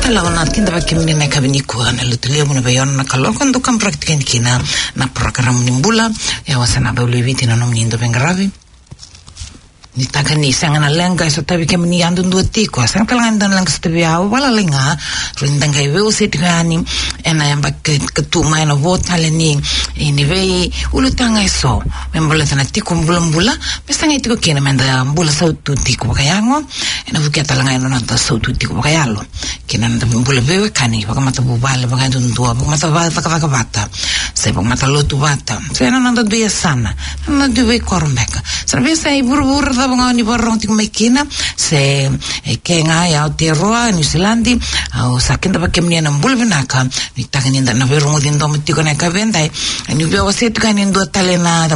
kala na kinda ba kimni na kabini ko na lutule mo na bayon na kalo kando kam praktikan kina na program nimbula ya wasana ba uliviti na nom nindo bengravi ni takani sanga na lenga so tabi kemni andu tiko sanga kalangan dan lang stabi aw wala lenga rindang kai we usit gani ena yamba ketu mai no vota leni ini vei ulutanga so membola tana tiko mbula pesanga tiko kina menda mbula sautu tiko kayango ena vuketa langa no na sautu tiko kayalo kina nda mbula bewe kani bakamata bubale bakandu ndua bakamata bata se bakamata lotu bata se no nda duya sana nda duwe korumbeka sabe sai burbur ngani borong tik mekina se kenga ya Aotearoa New Zealand au sakinda bakemnia na mbulvinaka nitakani nda na verong din do mtiko na kavendai ni bia waset kani ndo talena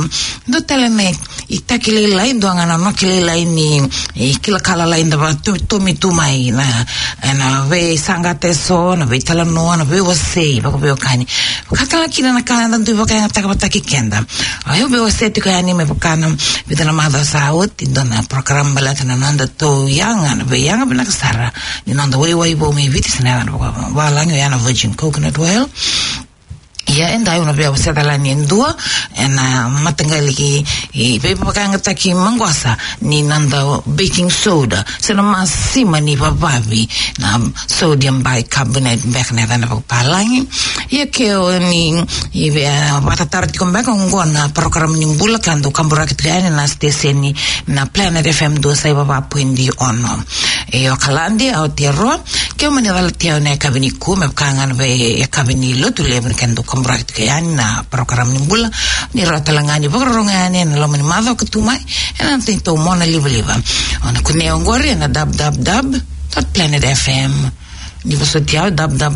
itakile la ndo ngana no kile la ni kila kala la ndo to mitumai na ve sangate so na ve tala no na ve wase bakobeo kani katala kina na kana ndo bakaya takabata kikenda ayo be waset kani me bakana vidana mada saut na program balata na nanda to yanga binakasara ni nanda way bo me vitis na wala nyo yana virgin coconut oil ya enda una bia waseta la ni ndua na matangali ki pepe pakanga taki mangwasa ni nanda baking soda sena masima ni bababi na sodium bicarbonate back na dana palangi ya keo ni ibe watatarati kombeka ngona program ni mbula kando kambura kitgani na steseni na Planet FM 2.1 yo kalandi Aotearoa keo mani valatia na kabini kume pakanga ve kabini lotu leber kando praktik yani na program nimbula ni ratalangani bagrongani na lomani madho katumai na tinto mona liva ona kuneo ngori na www.planetfm ni vasotia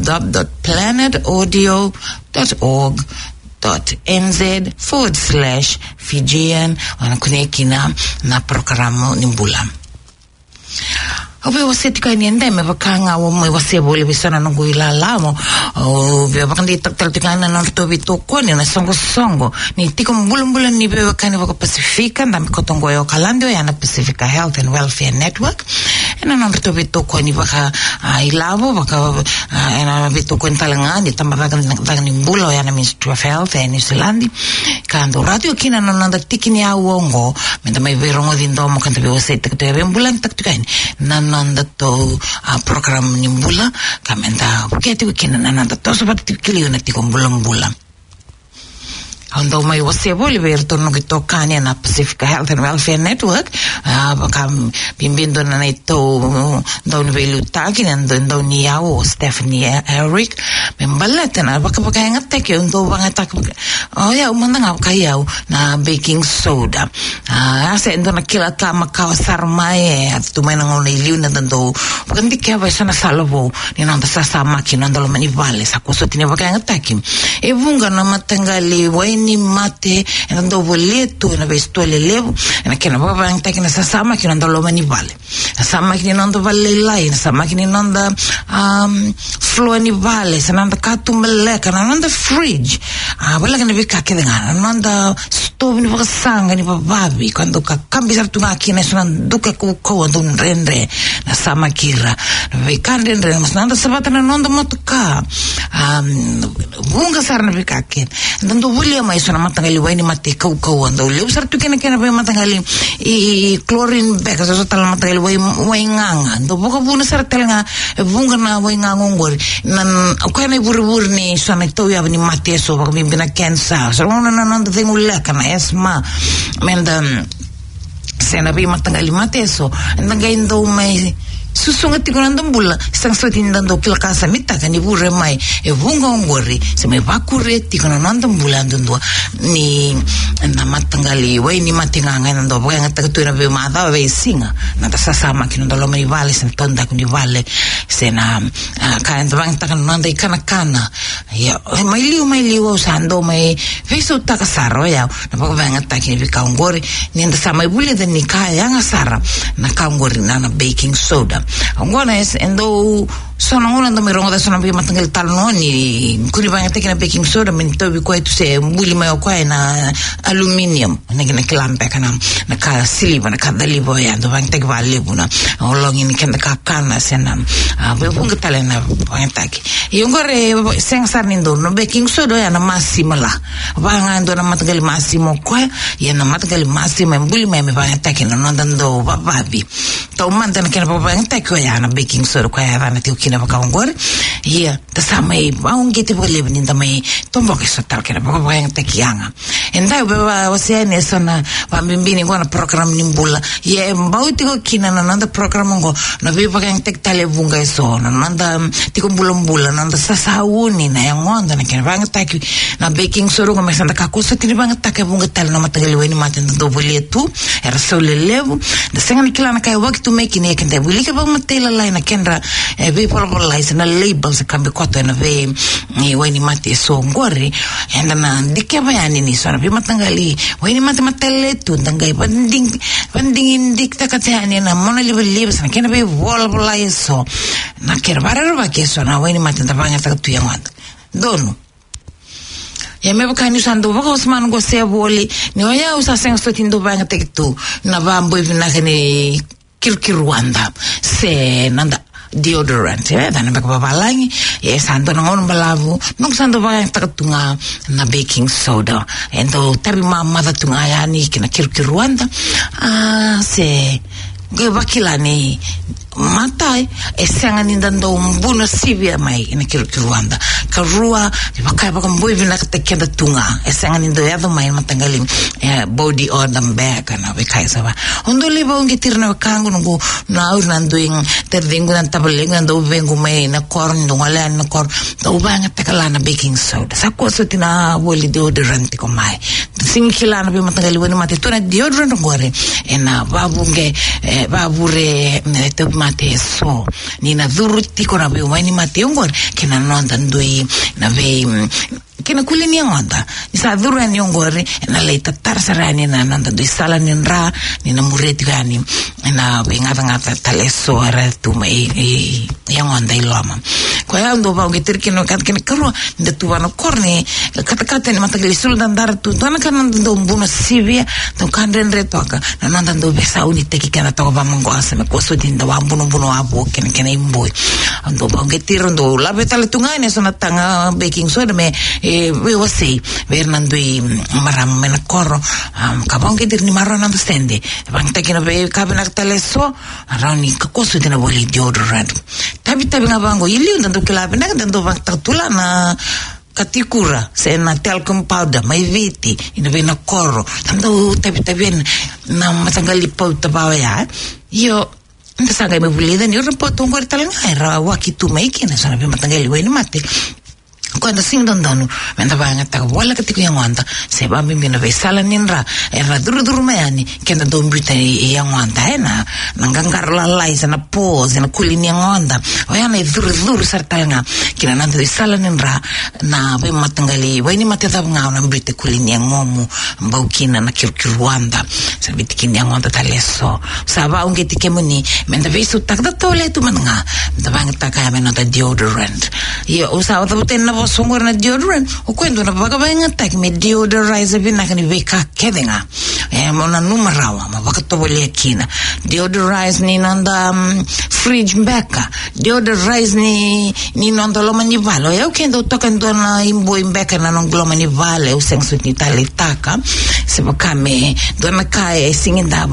www.planetaudio.org.nz/Fijian ona kunekina na program nimbula Obe wasetika ni ndeme bakanga wo mo wasebole bisana ngo ilalamo o be bakandi taktaltikana na to ko ni na songo ni tiko mbulumbula ni be bakani bako Pacifica ndam kotongo yo kalando ya na Pacifica Health and Welfare Network ena na to ko ni baka ilavo baka ena bito ko ntalanga ni tamba baka ni mbulo ya na Ministry of Health and New Zealand kando radio kina na nanda tikini ya uongo menda mai verongo dindo mo kanta be wasetika to embulan taktikani nanda to program nimbula kamenda buketi wikina nanda to sabati kilio na tiko mbula ando mai wasebole verto no kitokani na Pacific Health and Welfare Network bakam bimbindo na ito down velu tagin and down niao Stephanie Eric membalata na bakapakaya ngatek yung do bangatak ya umandang kayaw na baking soda asa endo na kila kama kawasar mai at tumay nang uniliw na dando bakandi kaya ba sana salobo ni nanda sasama kinanda lo manivale sa kuso tinibakaya ngatek evunga na matangali ni mate ndo voleto na vestole levo na kena baba ngitaki na sasama kinanda lo manivale sama kinanda vale lai sama kinanda flow ni vale sananda katumele kananda fridge wala kana bika kedanga nanda stove ni bakasanga ni bababi quando cambia tu macchina sono duka ko ndun rendre na sama kira vekande rendre nanda sabata na nanda motuka bunga sarna bika ken ndando vulia mai sono matangali waini mate kau ando leu sartu kena be matangali chlorine beka so tal matangali wainganga ndo boka buna sartelanga bunga na wainganga ngori nan kana burbur ni sono to ya ni mate so baka bimbina cancer so non tengulla kana esma menda sena bi matangali mate so ndangaindo mai susunga tikunando mbula sangsotinando kila kasa mitaka ni bure mai evunga ngori sema bakure tikunando mbula ndo ni na matangali wai ni matinganga ndo boga ngata tu na be mada we singa na sasa makino ndo mai vale sentonda kundi vale sena kan bang takan nanda kana ya mai liu usando mai viso takasaro ya na boga ngata kini vika ngori ni ndo sama bule de ni kaya nga sara na kangori na baking soda ngona es endo sono una ndo mirongo da sono prima tangal talnoni kuri banga tekina baking soda min tobi ko tu se mbuli mayo ko na aluminium ne klampe kana na ka siliva na ka dalivo ya ndo banga tek vale buna olongi ni kenda ka kana senam be bunga talena banga taki yongore sengsar nindo no baking soda ya na massimo la banga ndo na matagal massimo ko ya na matagal massimo mbuli mayo me banga tekina no ndando babavi to manda na kena banga tekko ya na baking soda ko ya na tiukina bakangor ia tasamai baungete boleh ninda mai tombo ke sotal kena baka yang tekianga endai baba wasiane sona pambimbini ngona program nimbula ia mbau tiko kina nanda program ngo na bipa yang tek tale bunga eso nanda tiko bulan nanda sasauni na yang ngonda na kena banga taki na baking soda ngo mesanda kakusa tini banga taki bunga tale na matagali weni maten do boleh tu era sole levu da sengan kilana kai waktu make ni kente buli ke bang matela lain na kendra be polpolize na labels kambe koto na ve weni mate so ngori enda na dike bayani ni so na be matangali weni mate matele tu tangai panding indik takatani na mona libes na kena be polpolize so na kerbarar ba ke so na weni mate tabanga takatu yangat dono ya me bakani usando baka usman go se boli ni oya usa senso tindo banga tektu na bambo ivina kene kirkiruanda se nanda deodorant ya dan baka babalangi ya santo ngon balavu nung santo baka takatunga na baking soda ento tabi mama tunga ya ni kina kirkiruanda se ge bakilani matai esanga nindando umbuno sivia mai ina kiruanda karua baka baka mboivi na tekenda tunga esanga nindo yado mai matangali body odam back na bekai sawa ondo liba ungitirna kangu nungu na urnando ing terdingu nan tabalengu ndo vengu mai na korn ndo ngala na kor do banga tekala na baking soda sakoso tina boli deodorant ko mai singkila na be matangali woni mate tona deodorant ngore ena babunge babure mate so ni na dhuruti ko na be wani mate ngor kina nonda ndoi na be kina kulini ngonda isa dhuru ni ngore na leita tarsarani na nonda do sala ni nra ni na mureti gani na be ngata taleso ara tu mai ngonda iloma ko ya ndo ba ngetir kino kat kina karo nda tu bano korne kata ni mata glisul dandar tu tona kan ndo mbuno sivia to kanden retoka na nonda ndo be sauni teki kana to ba mongo asa me ko so dinda wa mbuno abo kena imboy ando ba ngetir ndo la betale tungane sona tanga baking soda me we wasi Fernando y maram mena corro kabang kedir ni maran understande bang takina be kabina teleso arani kakoso dina boli deodorant tabi ngabango ili ndo kilabina ndo bang tatula na katikura se na talcum powder mai viti ina be na corro ndo tabi na matangali pauta bawa ya io nda sanga me bulida ni repoto ngor talanga era wakitu maikina sana be matangali we ni mate quando si ndondonu menda banga ta wala katiko yangwanda se ba mimi na vesala ninra era duru meani kenda dombita yangwanda ena nangangar la laisa na pose na kulini yangwanda oyana duru sartanga kina nanda vesala ninra na be matangali waini mateta nga na mbite kulini yangomu mbaukina na kirkiruanda se bitiki yangwanda taleso saba ungeti kemuni menda vesu takda tole tu manga menda banga takaya mena da deodorant yo usa utenna songor na deodorant o kwendo na baka banga tak me deodorize bina kani veka kedenga mona numerawa ma baka to bole kina deodorize ni nanda fridge beka deodorize ni nanda lo mani valo eu kendo tokando na imbo imbeka na non gloma ni vale o senso ni tale taka se baka me dona kai singinda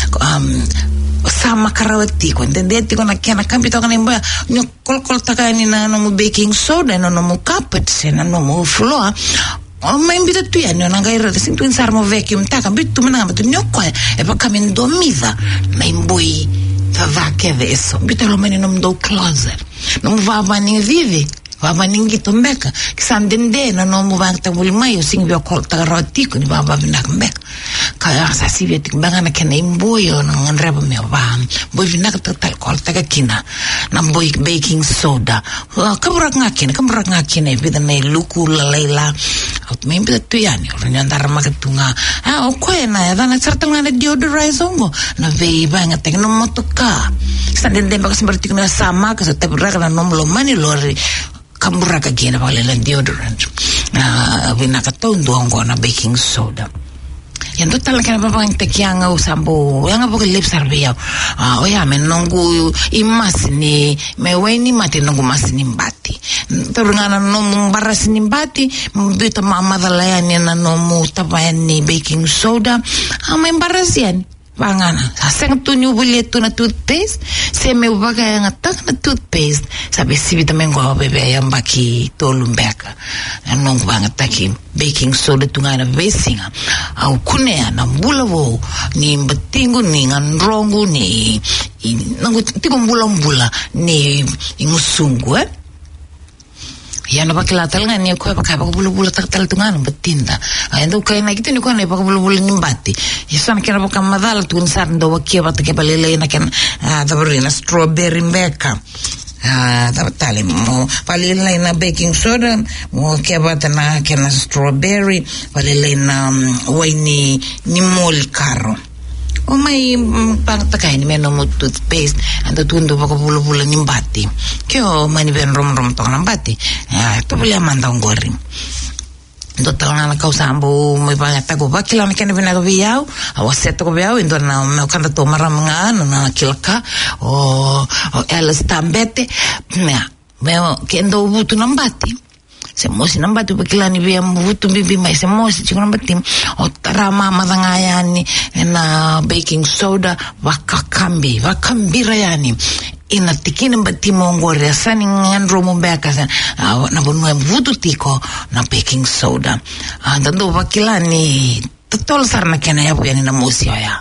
sama karawati ko ndendeti ko na kiana kampito kana imba nyo kolkol takani na no baking soda no carpet se na no floor o ma invita tu ya no ngai sinto insarmo vacuum taka bitu mena ngam tu nyoko e pa kamen domida na imboi ta vake adesso bita lo meni no do closet non va bene vivi Baba ningi tombeka kisandende na no mu bang tangul mai sing bio kol tagaroti ko ni baba binak mbek kaya sa sibia tik banga na kena imboyo na nganreba me bam boy binak tal kol taga kina na boy baking soda kamurak ngakina bidane luku lalela out me bida tuyani ornya ndar magatunga o kwena ya dana certanga na deodorizongo na vei banga tek no motoka sandende bagas berarti kena sama ka sa tabrak na nomlo mani lori kamura ka gina ba lela deodorant vinaka tondo ngo na baking soda yan total kana pa pang tekianga usambo yang apa lip servia oya menongu imasni meweni mate nongu masni mbati torngana no mumbaras ni mbati mbita mama dalayani na no mu tapani baking soda embarasian Pangana, sasang tunyo buleto na toothpaste, se me ubaga yang atak na toothpaste, sabi si vitamin ko bebe yang baki tolumbeka, anong bang ataki baking soda tunga na besinga, au kunea na bulawo ni batingo ni nganrongo ni nangu tigong bulang-bula ni ingusungu yan napakilatan nga niya ko bulu-bulu taktal tungan betinda ando kay na gitu ni ko na bulu-bulu nimbati isan kira pa kamadala tun sarn do wakia bat ke balele na kan dabarina strawberry mbeka tali mo palila na baking soda mo ke bat na kan strawberry palila na wine ni mol karo o may pagtakay ni meno mo toothpaste ando tundo pa ko bulu-bulu nimbati kyo mani ben rom-rom to nambati to pala mandang goring do tala na kausambo may pangatago ba kila na kena binagabiyaw awaseto ko biyaw indo na may kanta to maramanga na kilaka o elas tambete may kendo buto nambati se mosi nambati bakila ni bia mvutu bibi mai se mosi chiku nambati o tarama madangayani na baking soda wakambira yani ina tikini mbati mongore sani ngandro mbeka sana na bonwe mvutu tiko na baking soda andando bakila ni tol sarna kena ya yani na mosi ya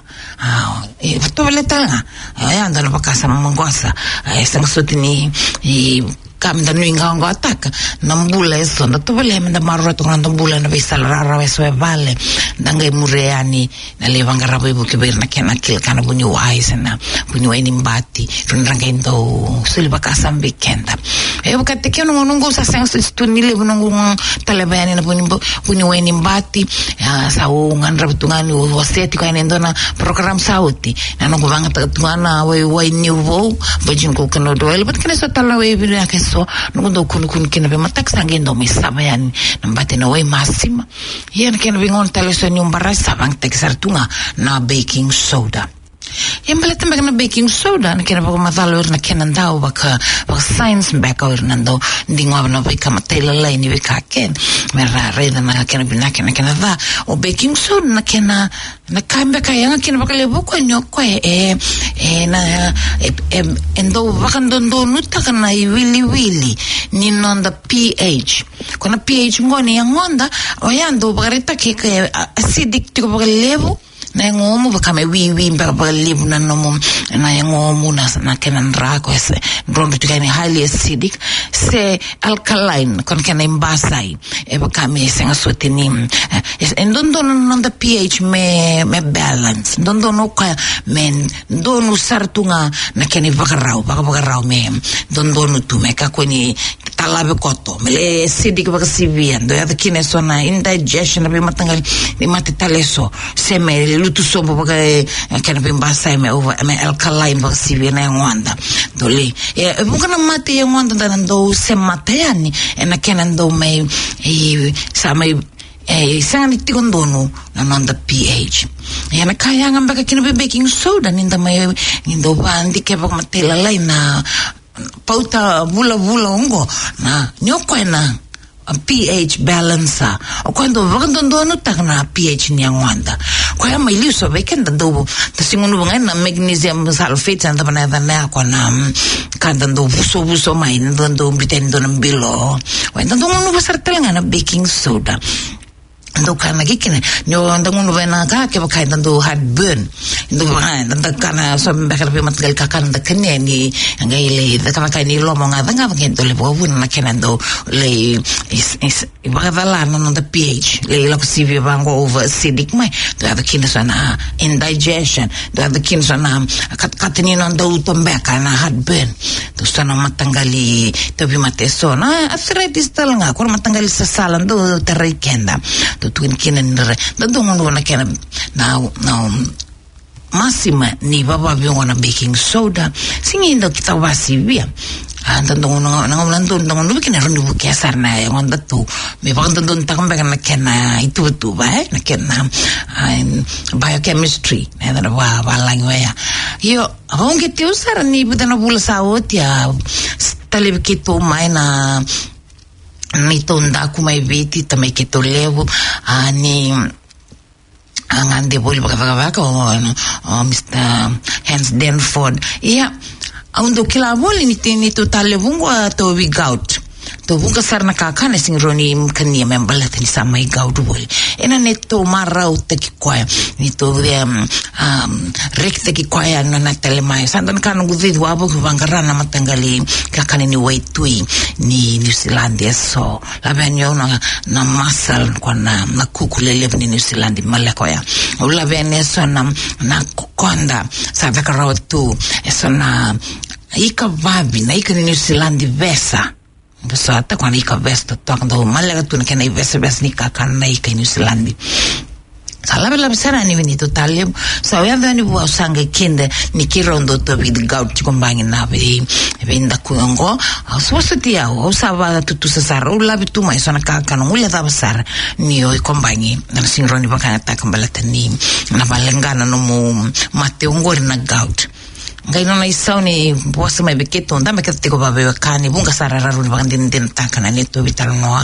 to letanga ya andana bakasa mongwasa sang sotini kamda nuinga ngo ataka nambula eso na tobele menda marro to ngando bula na visal rara eso e vale danga mureani na levanga rabo ibu ke berna kena kil kana bunyu wise na bunyu ini mbati runranga indo sulba kasam bikenda e bukate ke no ngo sa senso stunile bunungu talebani na bunyu ini mbati sa ungan rabo tungani waseti ka endo na program sauti na ngo banga tungana we ni wo bajin ko kano doel but kene so talawe bina ke so nundo kun kina be matak sangendo mi sabayan nambate na way masima yan kina bingon teleson yung baras sabang teksartunga na baking soda yan pala tambag na baking soda na kina bago mathalor na kinandaw baka science baka or nando hindi nga na baka matalalay ni bikaken merare na kina binakin na kina da o baking soda na kina nakamba kaya nga kina baka lebo ko nyo ko endo baka dondo nuta ka na iwili ni nonda pH kuna pH ngoni yang onda o yando baka rita ke acidic tiko baka lebo na ngomu baka me wiwi baka libu na nomu na ngomu na kenan rako ese rondo tukani highly acidic se alkaline kon kena imbasai e baka me senga sotini endondo nonda pH me balance dondo no ka men donu sartunga na keni baka rau me dondo no tu me ka koni talabe koto mele acidic baka siviendo ya kine sona indigestion be matangal ni matitaleso se me lutu sombo baka kena bimbasa me alkaline baka sivina ngwanda dole bukan mate ngwanda dando se mateani na kena ndo me sama sanga tigondono na nonda pH yana kaya ngamba ka kina baking soda ninda may nindo bandi ke baka matelalay na pauta vula ongo na nyoko na pH balancer o quando vandono takna pH ni angwanda kwa mai liso vekenda do tasingunu ngana magnesium sulfate anda bana na kwa na kanda do buso mai ndo bitendo na bilo wenda ndo ngunu basartel ngana baking soda ndo kana kikine nyo ndangu vena ka ke bakai ndo heartburn ndo bakai ndo kana so mbaka pe matgal ka kana kane ni ngaile da kana kai ni lo mo nga nga ngento le bo na kana ndo le is ibadala no the pH le la positive bango over acidic mai do have kine sana indigestion do have kine sana katni no ndo utombeka na heartburn to sana matangali to bi mateso na arthritis talanga ko matangali sa sala ndo terikenda tuin kinen dandong na kena now masima ni baba biongona baking soda singindo kita wasibia dandong na dandong kena rundu kesar na yang tu me bang dandong takam na kena itu ba na kena biochemistry na walang ya yo hong kitu sar ni budana bula saot ya talib kito mai na nito ndaku mai viti tamai kito levo ni angande boli baka Mr. Hans Denford iya aundo kila boli ni to talevungo to we gout to bunga sarna kakane sing roni kania membala tani samai gout boli ena neto marau te kwaya ni to rekte ki kwaya no na telemai sandan kan gudid wabo bangarana matangali kakane ni waitui ni New Zealand so la benyo na masal kwana na kukulele ni New Zealand malakoya ula beneso na konda sa vakarautu eso na ika vabi na ika New Zealand vesa so ata kwa ika vesta tokando malaga tu na kena vesa ni kakana ika New Zealand salabe la besara ni vinito talem so ya dani wa sanga kinde ni kirondo to vid gout kombangi na vinda kuongo so sotia o saba tutu sasara ula bitu mai sona kakana ula da besar ni o kombangi na sinroni bakana takambalata ni na balengana no mu mate ongori na gout ngai no isauni bosa mai beketo ndamba ketiko babe kani bunga sarara runi bagandin den takana neto vital noa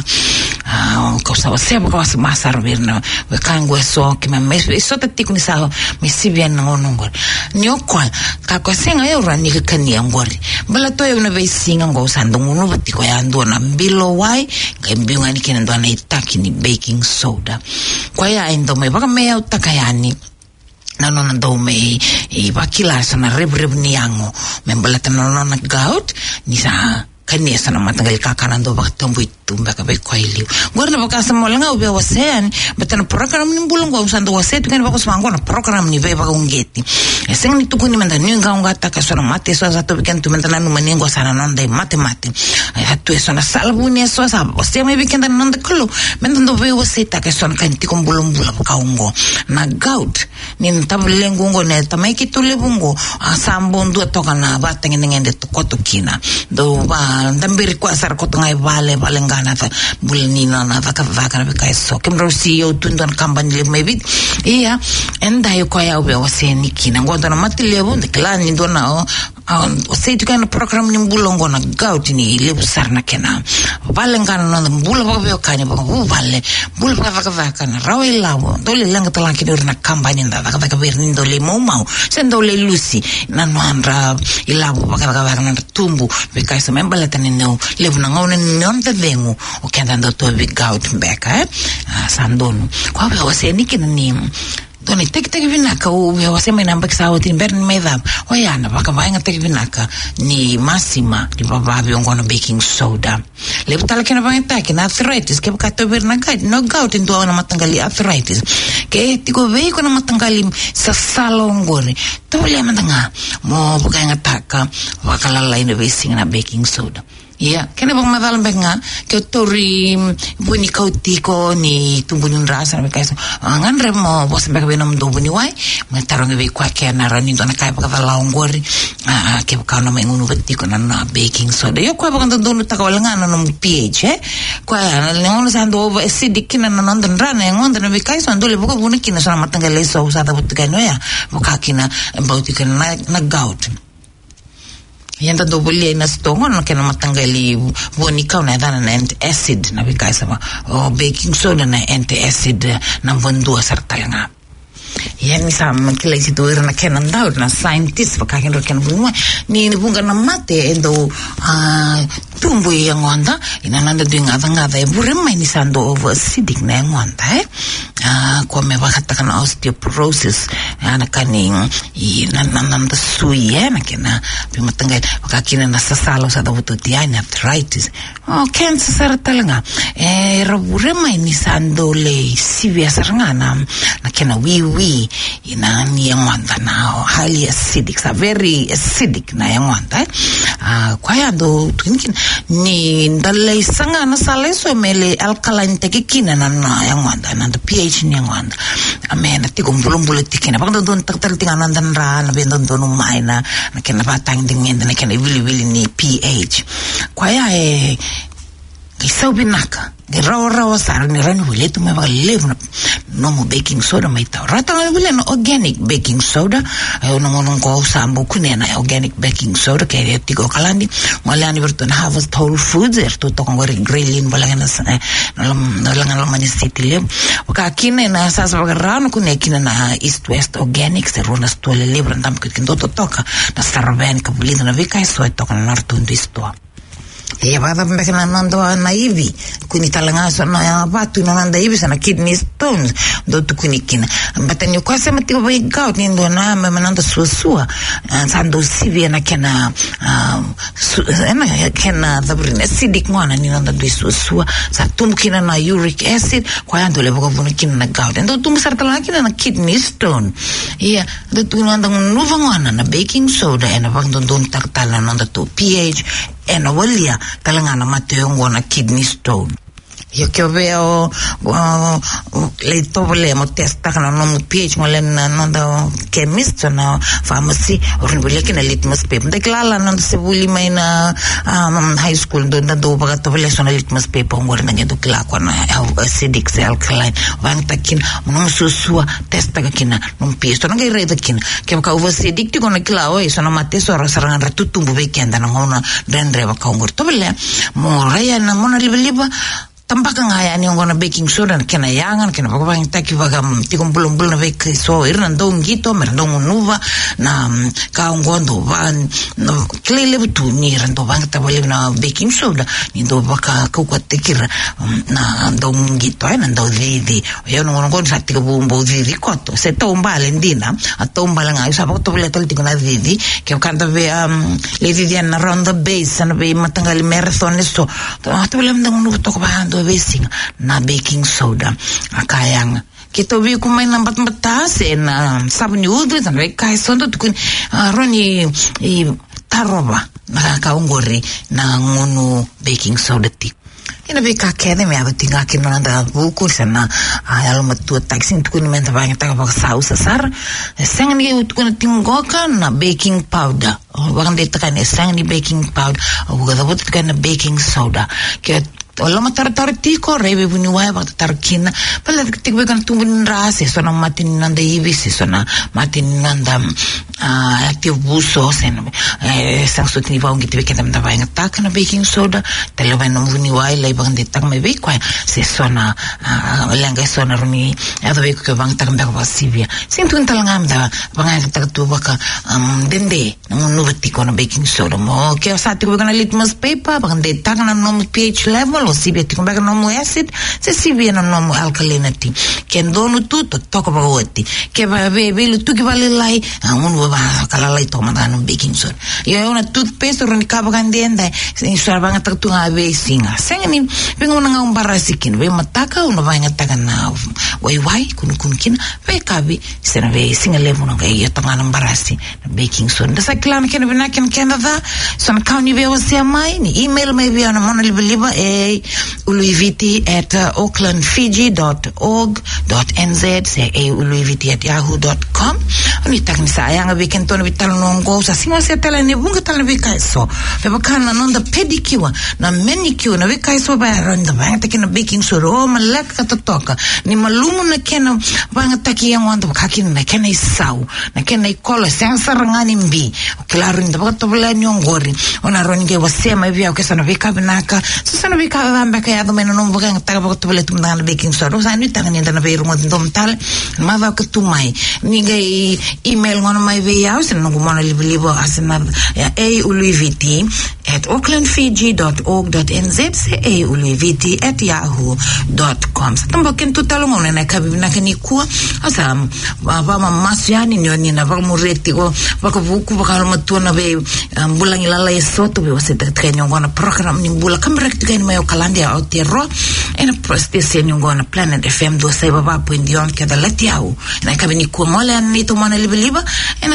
ko sa sebo ko masar virna we kango so ke me so tatiko ni sa me sibien no ngor ni okwa ka ko senga yo rani ke kani ngori bala to yo no ve singa ngo sandungu no batiko ya ndo na bilo wai ngai mbinga ni kene ndo na itaki ni baking soda kwa ya ndo me baka me utakayani nano ndo me bakila sana reb ni yango membalata nano na gout ni sa kanya sana matangal kakana ndo bakatombo itumba ka bekoili gorna bakasa molanga ube wasen batana program ni mbulungo usando waset kan bakos mangona program ni ve bakungeti eseng ni tukuni manda ni ngaunga takasona mate so za to bikan tumenda nanu maningo sana nonde mate hatu esona salbuni so sa ostia me bikan nonde kulu menda ndo ve waset takasona kanti kumbulumbula bakaungo na gout ni ntablengo ngo ne tamai kitule bungo asambondu tokana batengene ngende tokotokina do ba ndambiri kwa sar ko ngai vale ngana ta bulnina na vaka kai so kemro CEO tundon company le maybe iya enda yo kwa ya ube waseni kina ngondo na matlevo ndikla ni ndona o sei tu kana program ni mbulongo na gout ni le busarna kena vale ngana na mbulo ba be kani ba vale bul vaka na rawi lavo dole langa talanki na company nda vaka berni dole mau sendo le lucy na noandra ilavo vaka na tumbu be kai so membala tani no levu na ngone non te vengu o kenda ndo to big gout mbeka sandonu kwa be waseni kina ni doni tek vinaka o we wasema namba kisawo timber ni medha oyana baka vainga tek vinaka ni masima di baba ngono baking soda levu tala kena vainga kina arthritis ke baka to berna no gout ndo na matangali arthritis ke tiko vei ko na matangali sa salongori to le mandanga mo baka ngataka wakala line basing na baking soda iya kena bang madalam benga ke tori buni kautiko ni tumbunun rasa na bekai ngan remo bos beka benam do buni wai matarong be kwa ke na rani do na kai baka laongori ke baka no mengunu betiko na baking soda yo kwa baka do no takawalanga no pH kwa lengon sando over acidic na nondan rana ngonda na bekai so ndole baka buni kina sana matangale so usata butika no ya baka kina bautika na gout yenda do bolie na stongo no kena matangali vonika na dana na acid na bikaisa o baking soda na anti-acid na vondua sartanga yani sama kila isitu na kena ndao na scientist bakakin ro kena bunwa ni bunga na mate endo tumbu yang onda ina nanda duinga ngada burema ini sando over acidic na yang onda kwa me wakatakan osteoporosis ana kaning ina nanda sui na kena pimatangai wakakina na sasalo sa davuto tiana arthritis cancer sar talanga burema ini sando le sivia sarngana na kena wiwi ina ni yang onda na highly acidic sa very acidic na yang onda kwa yando tukinkin ni ndalay sanga na saleso mele alkaline tekikina na yang onda na the pH ni yang onda amena tigong bulong-bulong tikina pag doon taktal-tinga nandan ra na bendon doon umay na kinabatang dingin na kinabili-bili ni pH kwaya isaw binaka raw sar ni ran wile tu me live no mo baking soda mai ta rata wile no organic baking soda no ko sambu kunena organic baking soda ke tigo kalandi walani berton harvest whole foods to ngori grillin balangana no langan mani city ka kine na sasa bagarano kune kine na east west organic se rona stole libre ndam kindo to toka na sarven ka bulina na vika so toka na nartundo isto vada mbeke na nando na ivi kuni talanga so na batu na nanda ivi sana kidney stones do tu kuni kina batani kwa sema tiba bai gout ni ndo na mananda suasua sando sivia na kena kena dabrina acidic ngwana ni nanda do suasua sa tumkina na uric acid kwa ando le boko kina na gout ndo tumsar talanga kina na kidney stone do tu nanda nuva ngwana na baking soda ena bang don taktala nanda to pH ena walia talangana mateo ngona kidney stone yo que veo le tobole mo testa kana no pH ngole na no chemist na pharmacy oribule kina litmus paper deklala no se buli mai na high school do baga tobole so na litmus paper ngore na ngedo kla kwa na acidic se alkaline wang takin no susua testa kina no pH to ngai reda kina ke ka over acidic ti kona kla o so na mate so rasaranga ratutumbu bekenda na ngona dendre ba ka ngor tobole mo raya na mona liba tambaka ngaya ni ngona baking soda kena yangan kena bakabang taki baga tikom bulong-bulong na bake so irna ndong gito merndong nuva na ka ngondo ban no klele butu ni rando bang tabali na baking soda ni do baka kukwat tikira na ndong gito na ndo vidi yo no ngon sa tiga bumbo vidi koto se tomba lendina a tomba la ngai sa bakto bele tal tikona vidi ke kanta ve le vidi na ronda base na be matangali marathon so to bele ndong nuva to ba basing na baking soda akayang kito vi kumay na batbatas na sabuni udre na kay sondo tukun roni taroba na kaungori na ngunu baking soda ti ina be ka kene me abati nga kinona da buku sana ayalo matu taxing tukun men ta bang ta ba sauce sar sang ni tukun tingoka na baking powder bang de ta kan sang ni baking powder uga da but kan baking soda ke Ola matar tiko rebe buni waya bakta tarkina pala tikbe kan tumbun rase sona matin nanda ibis sona matin nanda active buso sen sang sutni ba ngiti bekenda mda ba ngata na baking soda telewa no buni waya lai bang detak me be kwa se sona langa sona runi ado be ko bang tak mda ba sivia sintun talanga mda bang tak tu baka dende no betiko na baking soda mo ke sa tikbe kan litmus paper bang detak na no pH level sibia ti kumbaga no acid se sibia no alkalinity ken donu tutto toko ba woti ke ba be lu tu ke vale lai un ba kala lai to manda no baking soda yo una toothpaste ron ka ba gandenda in sarba nga tu nga be singa sengni bingo nga umbarasikin be mataka uno ba nga taga na wai kun kin be kabi sena be singa le mo nga yo tanga na umbarasi baking soda sa klan ken bina ken da son kauni be wasia mai ni email mai be na mona liba uluiviti@aucklandfiji.org.nz say uluiviti@yahoo.com ni takni sayang weekend to vital nongo sa singa se tala ni bunga tala vika so pe bakana non da pedicure na manicure na vika so ba ronda ba takina baking soda o malak ka toka ni malumu na kena banga taki yang wanda kakin na kena isau na kena ikola sensa rangani mbi claro nda ba to bla nyongori ona ronge wasema via ke sana vika binaka sana vika bamba ka yado meno non bukan taga bakto bele tum dana baking soda sa ni tanga ni dana beru ngon dom tal ma va ka tumai ni gai email ngono mai ve yaus no ngomona libo asena uluiviti aucklandfiji.org.nz se e uliviti@yahoo.com. Tambo ken tutalongo na kabina kenikua asa ba masiani ni na ba mureti ko ba ko buku ba kalo matuna be bulang ilala esoto be wase trenyo ngona program ni bula kamrek tigani mayo kalandia o terro ena prostese ni ngona Planet FM do sai ba puendion ke da latiau na kabini ku mole ni to mana liba ena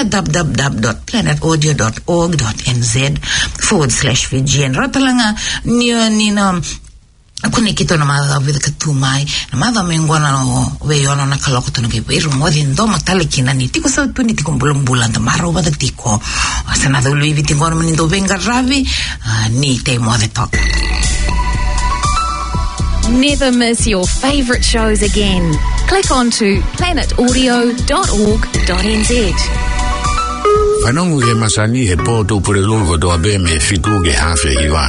www.planetoaudio.org.nz/Fiji en ratalanga ni na kuni kito na madha with katumai na madha mengona no weyono na kaloko tunu ke weru modi ndoma talikina ni tiko sa tuni tiko mbulambula ndamaro bada tiko asana da lui vitingona mani do venga ravi ni te mode toka. Never miss your favourite shows again. Click on to planetaudio.org.nz. Whanongu he masani he pōtō pure lungo toa be me whitu ke hawhi iwa.